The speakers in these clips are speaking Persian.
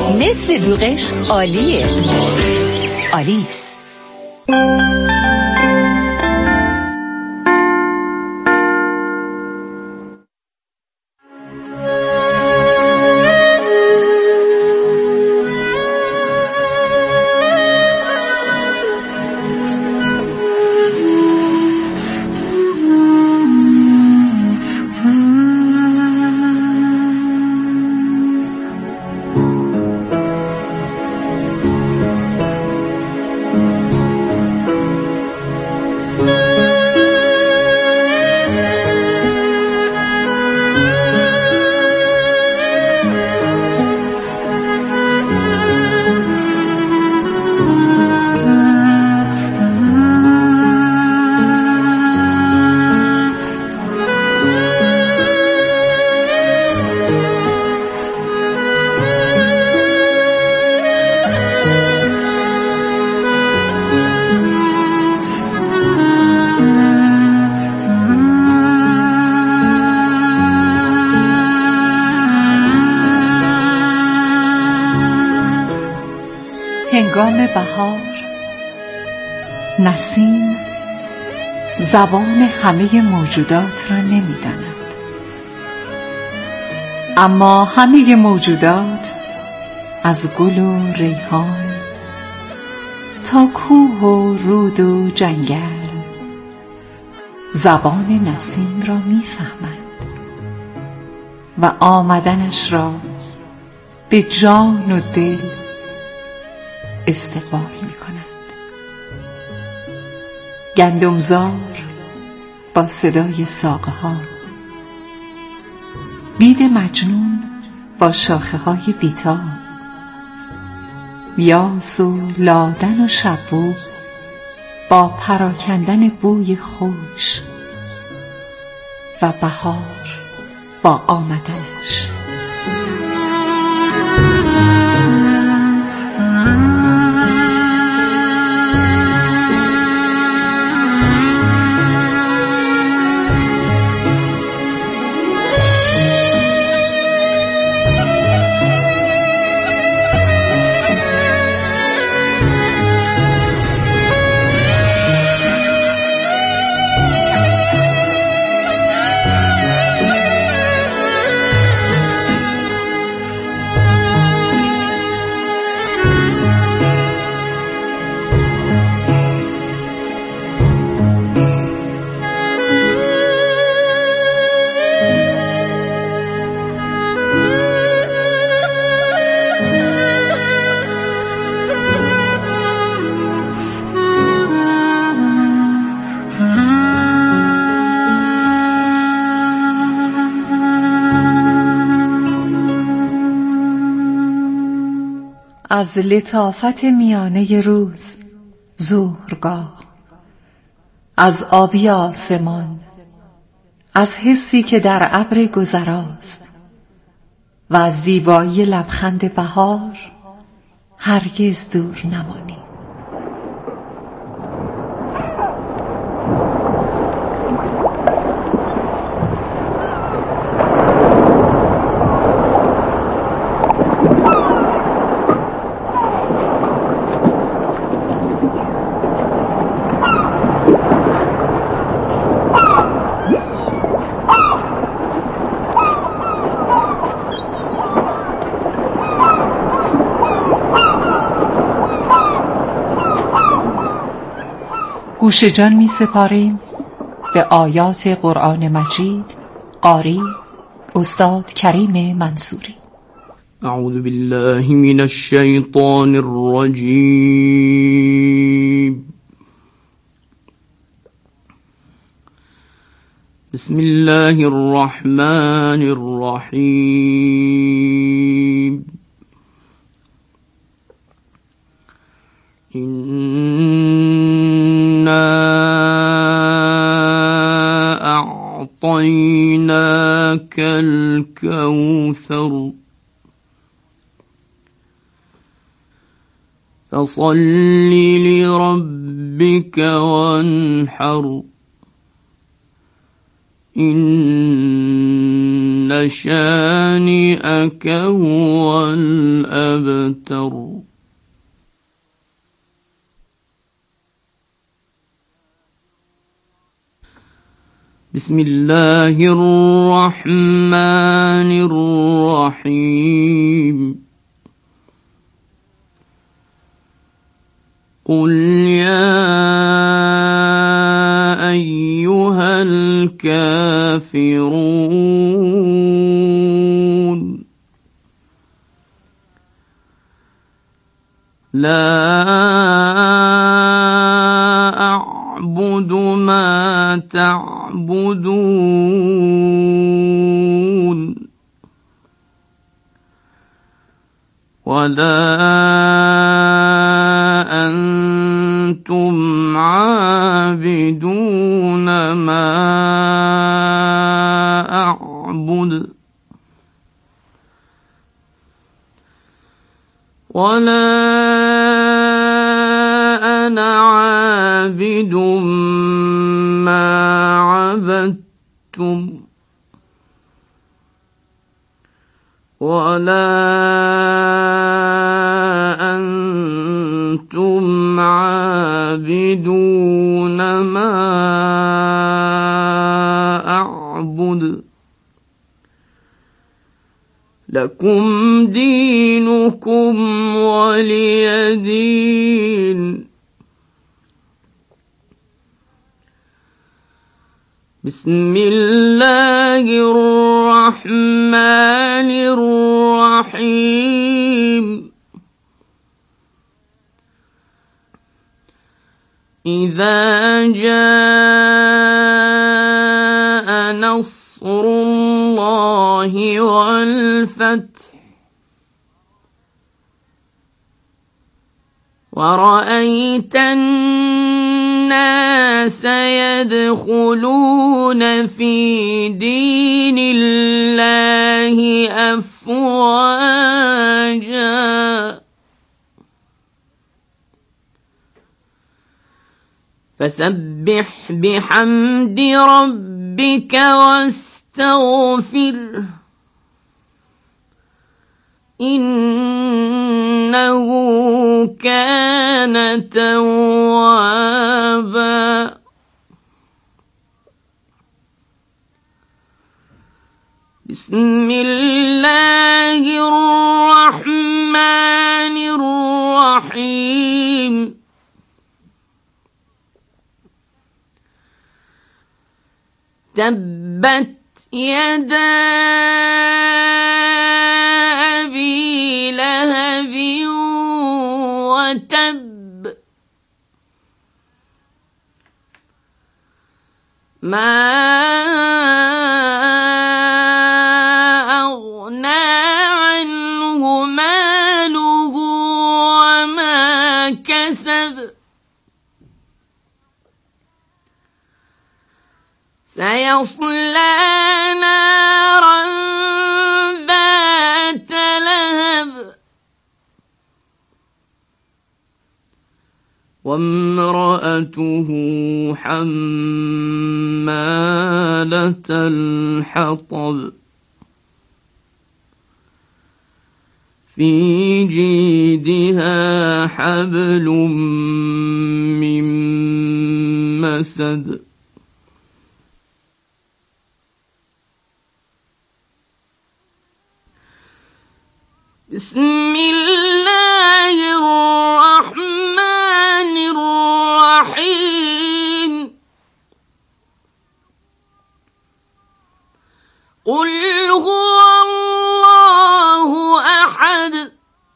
نصف دوغش عالیه. آلیس. هنگام بهار نسیم زبان همه موجودات را نمی‌داند، اما همه موجودات از گل و ریحان تا کوه و رود و جنگل زبان نسیم را می‌فهمند و آمدنش را به جان و دل استقبال می‌کند. گندمزار با صدای ساقه‌ها، بید مجنون با شاخه‌های بیتاب، یاس و لادن و شبو با پراکندن بوی خوش و بهار با آمدنش. از لطافت میانه روز ظهرگاه، از آبی آسمان، از حسی که در ابر گذراست و از زیبایی لبخند بهار هرگز دور نمانی. گوش جان می سپاریم به آیات قرآن مجید. قاری استاد کریم منصوری. اعوذ بالله من الشیطان الرجیم. بسم الله الرحمن الرحیم. أعطيناك الكوثر فصل لربك وانحر إن إن شانئك هو الأبتر. بسم الله الرحمن الرحيم. قل يا أيها الكافرون لا أعبد ما تعبدون ولا أنتم عابدون ما أعبد ولا أنا عابد ما عبدتم ولا أنتم عابدون ما أعبد لكم دينكم ولي دين. بسم الله الرحمن الرحيم. إذا جاء نصر الله والفتح ورأيت الناس يدخلون في دين الله أفواجا فسبح بحمد ربك واستغفره إنه كان توابا. بسم الله الرحمن الرحيم. تبت يدا أبي لهب وتب ما أغنى عنه ماله وما كسب سيصلى نارا ذات لهب وامرأته حمالة الحطب في جيدها حبل من مسد. بسم الله الرحمن الرحيم. قل هو الله أحد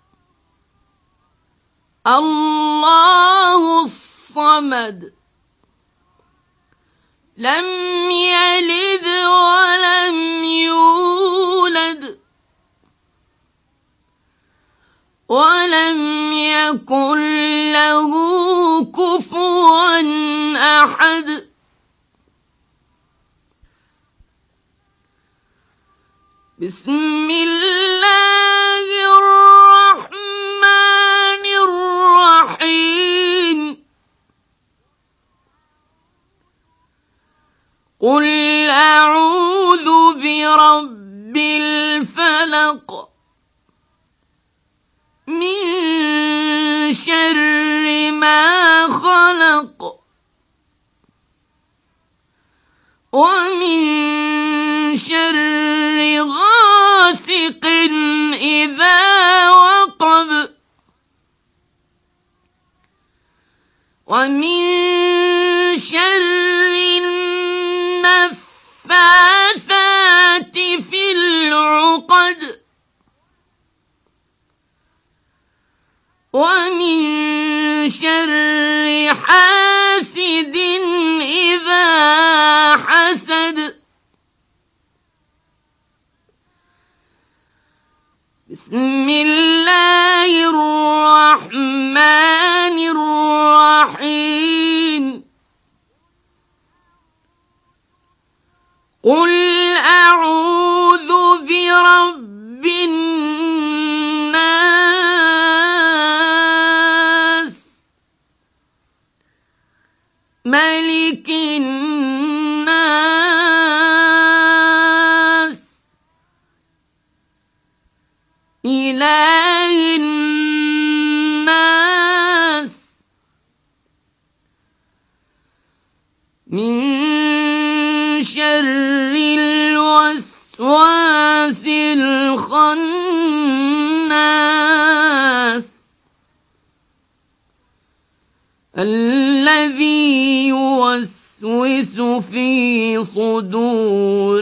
الله الصمد لم يلد ولم يولد ولم يكن له كفوا أحد. بسم الله الرحمن الرحيم. قل أعوذ برب ومن شر النفاثات في العقد ومن شر حاسد إذا حسد. بسم الله الرحمن الرحيم. قل أعوذ برب الناس ملك الناس إله الناس من شر الوسواس الخناس الذي يوسوس في صدور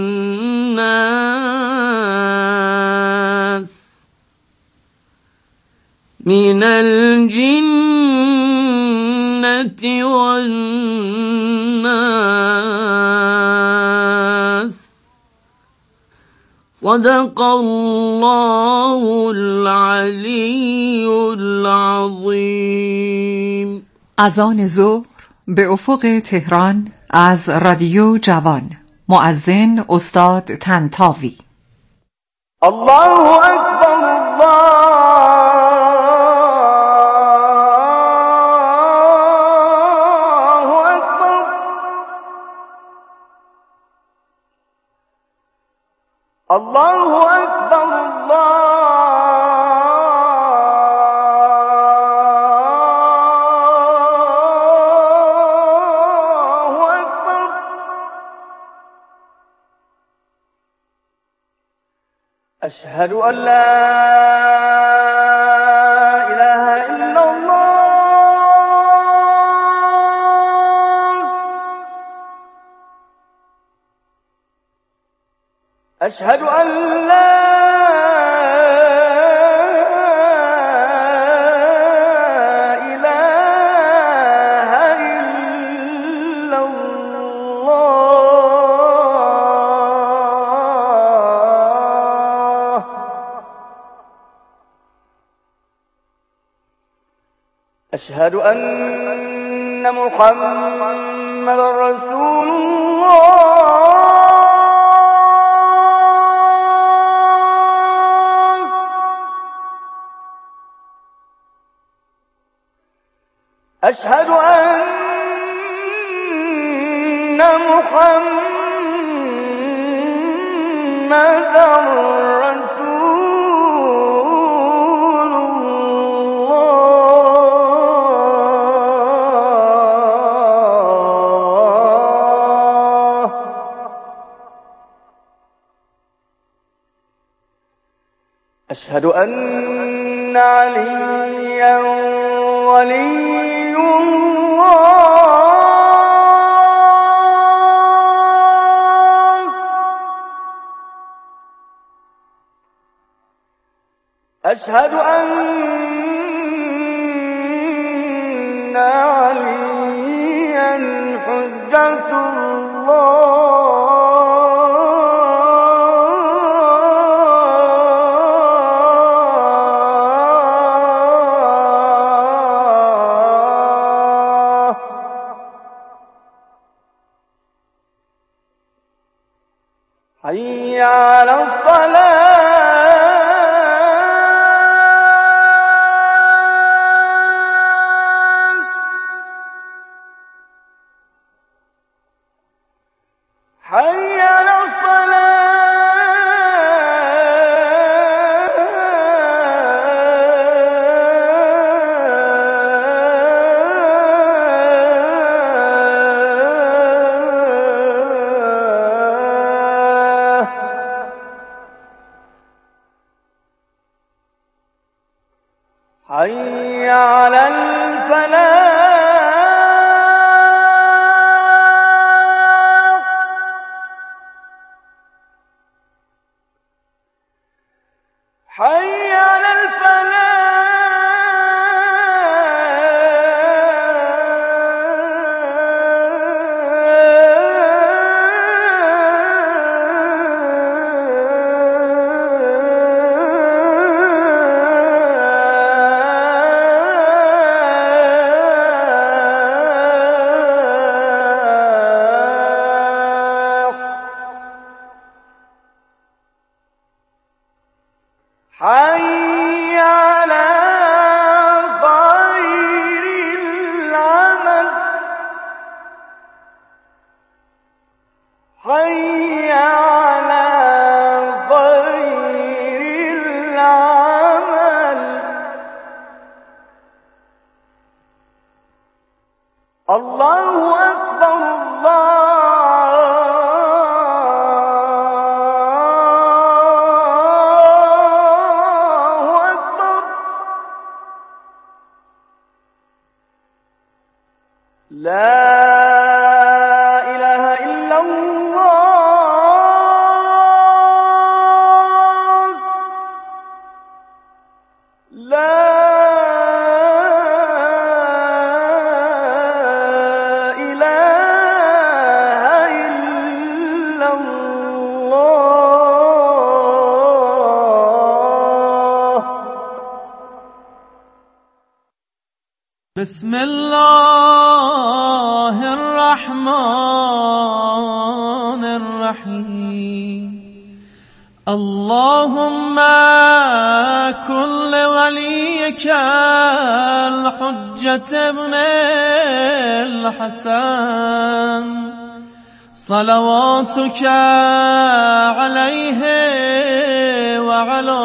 الناس من الجنة والناس. صدق الله العلی العظیم. اذان ظهر به افق تهران از رادیو جوان. مؤذن استاد طنطاوی. الله اکبر الله اکبر. الله اکبر الله اکبر. أشهد أن لا إله إلا الله. أشهد أن لا إله إلا الله. أشهد أن محمد رسول الله. أشهد أن محمد رسول الله. أشهد أن عليا ولي الله. أشهد أن عليا حجة الله. حي على الصلاة. حي على الصلاة. حي على الفلاح. الله أكبر الله أكبر لا إله إلا الله لا بسم الله الرحمن الرحيم اللهم كن لوليك الحجة ابن الحسن صلواتك عليه وعلى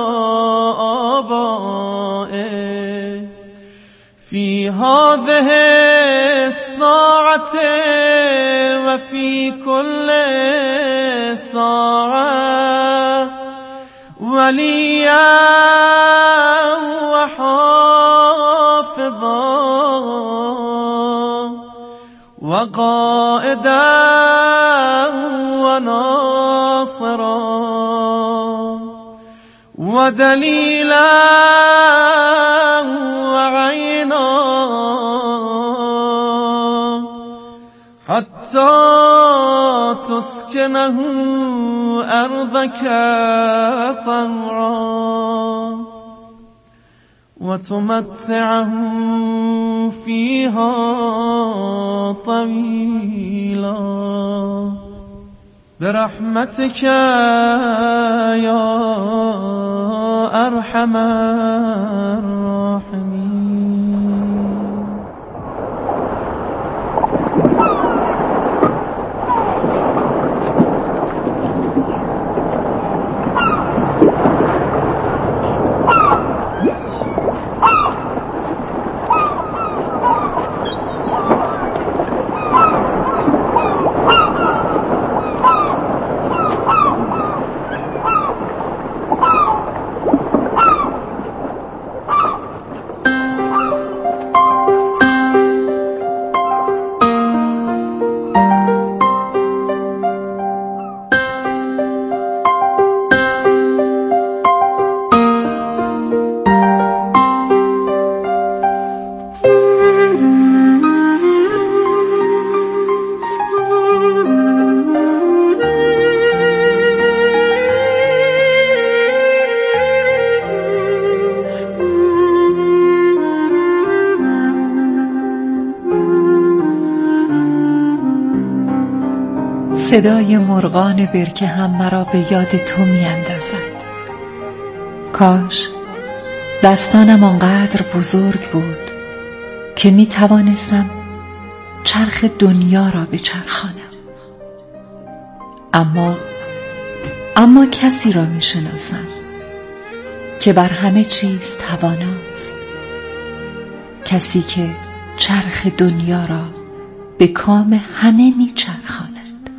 آبائه في هذه الساعة وفي كل ساعة وليا وحافظا وقائدا وناصرا ودليلا وعينا حتى تسكنه أرضك طوعا وتمتعه فيها طويلا برحمتك يا أرحم الراحمين. صدای مرغان برکه هم مرا به یاد تو می اندازد. کاش دستانم آنقدر بزرگ بود که می توانستم چرخ دنیا را بچرخانم. اما کسی را می شناسم که بر همه چیز تواناست، کسی که چرخ دنیا را به کام همه می چرخاند.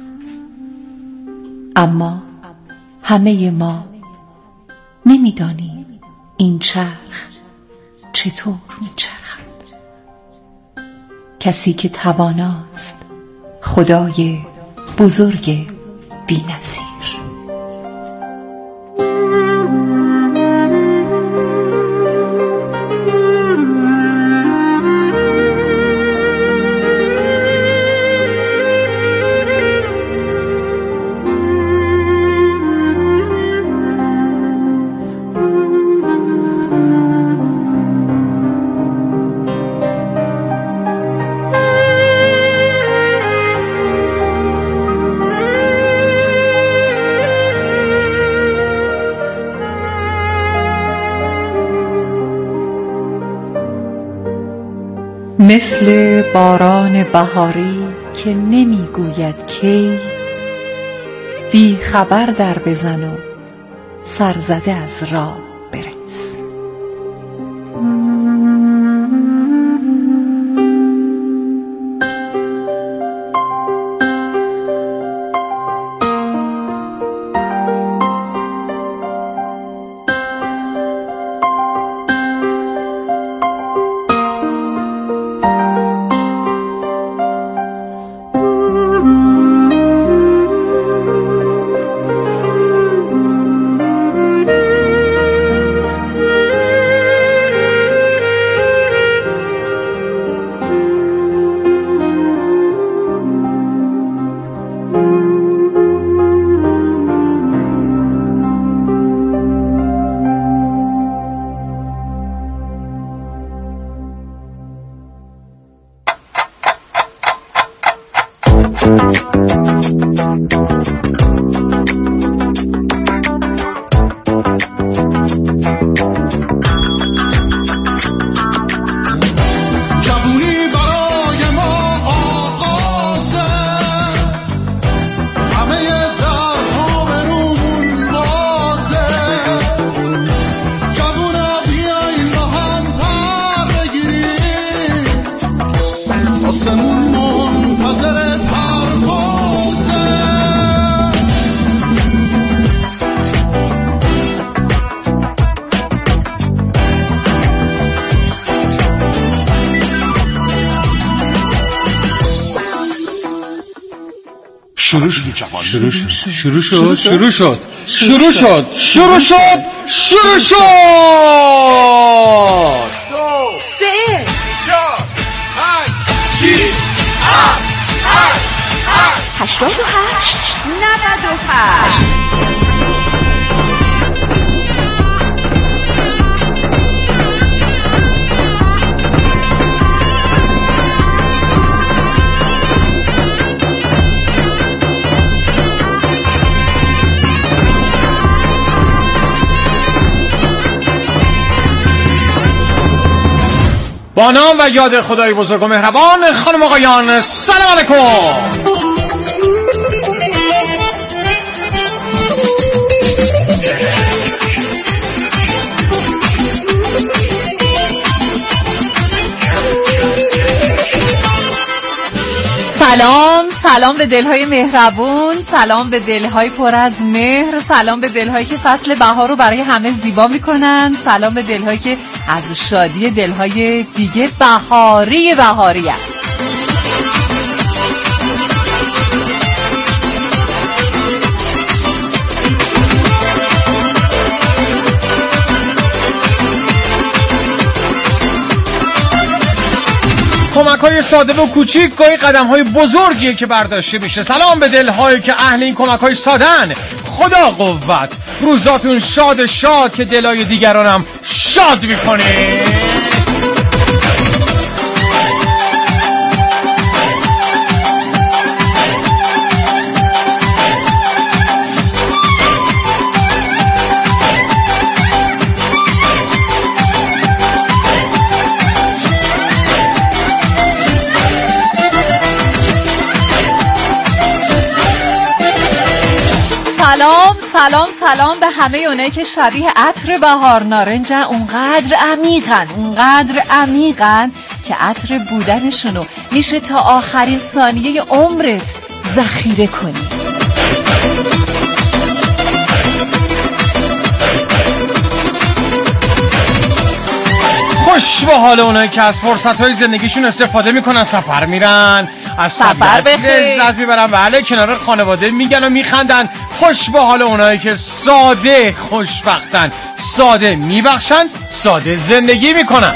اما همه ما نمی‌دانیم این چرخ چطور می‌چرخد. کسی که تواناست، خدای بزرگ بی‌نظیر. مثل باران بهاری که نمیگوید کی، بی خبر در بزن و سرزده از راه برس. شروع شد. با نام و یاد خدای بزرگ و مهربان، خانم آقایان سلام علیکم. سلام به دلهای مهربون، سلام به دلهای پر از مهر، سلام به دلهایی که فصل بهار رو برای همه زیبا میکنن، سلام به دلهایی که از شادی دلهای دیگه بهاری است. کمک‌های ساده و کوچیک گاهی قدم‌های بزرگیه که برداشته میشه. سلام به دل‌هایی که اهل این کمک‌های ساده‌ن. خدا قوت. روزاتون شاد که دلای دیگرانم شاد می‌کنه. سلام به همه اونایی که شبیه عطر بهار نارنجن، اونقدر عمیقن که عطر بودنشونو میشه تا آخرین ثانیه عمرت ذخیره کنی. خوش به حال اونایی که از فرصت‌های زندگیشون استفاده میکنن، سفر میرن، از سفر لذت میبرن، بله، کنار خانواده میگن و میخندن. خوش به حال اونایی که ساده خوشبختن، ساده میبخشن، ساده زندگی میکنن.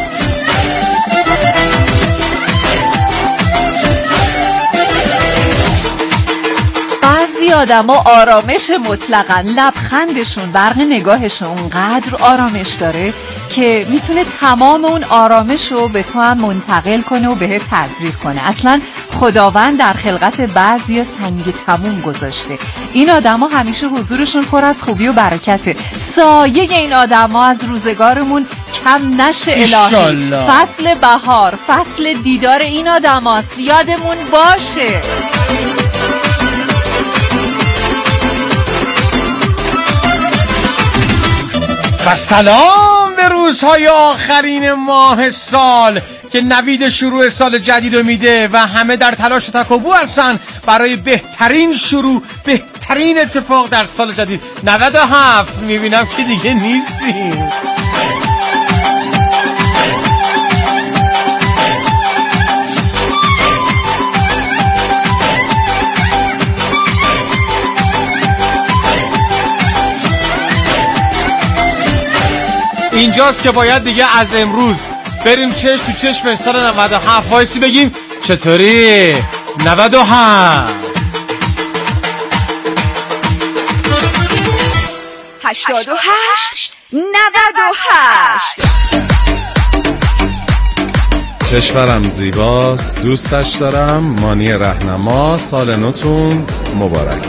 بعضی آدم ها آرامش مطلقن، لبخندشون، برق نگاهشون اونقدر آرامش داره که میتونه تمام اون آرامش رو به تو هم منتقل کنه و بهت تزریق کنه. اصلا خداوند در خلقت بعضی سنگ تموم گذاشته. این آدم ها همیشه حضورشون پر از خوبی و برکته. سایه این آدم ها از روزگارمون کم نشه الهی. فصل بهار، فصل دیدار این آدم هاست، یادمون باشه. و سلام به روزهای آخرین ماه سال که نوید شروع سال جدید رو میده و همه در تلاش و تکاپو هستن برای بهترین شروع، بهترین اتفاق در سال جدید. 97 میبینم که دیگه نیستیم. اینجاست که باید دیگه از امروز بریم چشم تو چشم سال 97 وایسی بگیم چطوری 97 88 98. کشورم زیباست دوستش دارم. مانی رهنما. سال نوتون مبارک.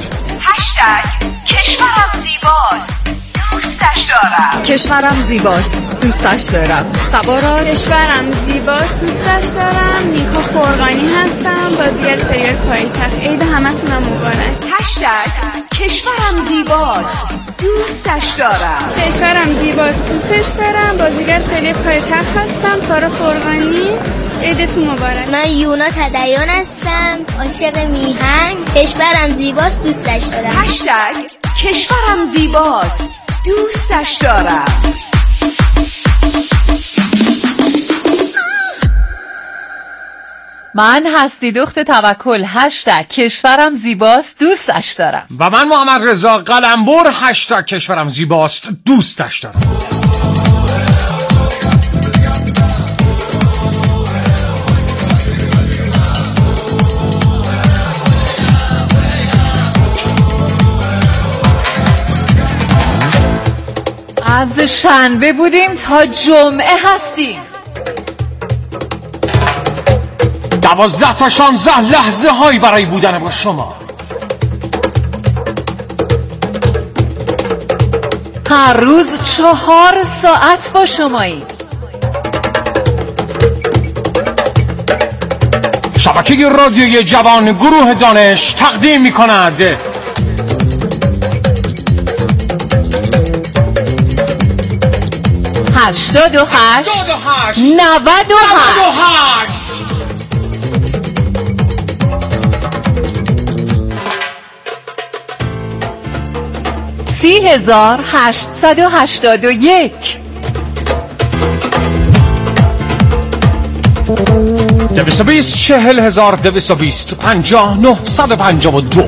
کشورم زیباست دوستش دارم. کشورم زیباست دوستش دارم. سبارا. کشورم زیباست دوستش دارم. نیکا فرقانی هستم، بازیگر سریال پایتخت. عید همتونم مبارک. کشورم زیباست دوستش دارم. کشورم زیباست دوستش دارم، بازیگر سریال پایتخت هستم. سارا فرقانی. عیدتون مبارک. من یونا تدیان هستم، عاشق میهن. کشورم زیباست دوستش دارم. کشورم زیباست دوستش دارم. من هستی دخت توکل. کشورم زیباست دوستش دارم. و من محمد رضا قلمبر. کشورم زیباست دوستش دارم. از شنبه بودیم تا جمعه هستیم. 12 تا 16 لحظه هایی برای بودن با شما. هر روز 4 ساعت با شمایی. شبکه رادیوی جوان گروه دانش تقدیم می کند 88 98 30,881 220 40,220 50,952.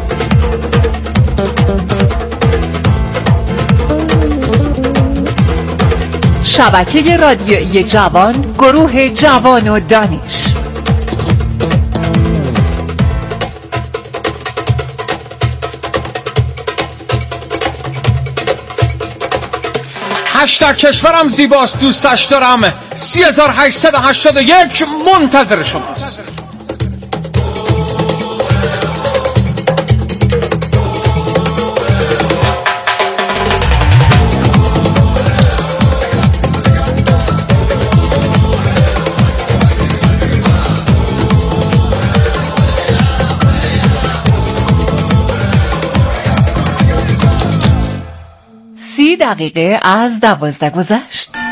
شبکه رادیویی جوان گروه جوان و دانش. کشورم زیباست دوستش دارم 3881 منتظر شماست. دقیقه از 12 گذشت.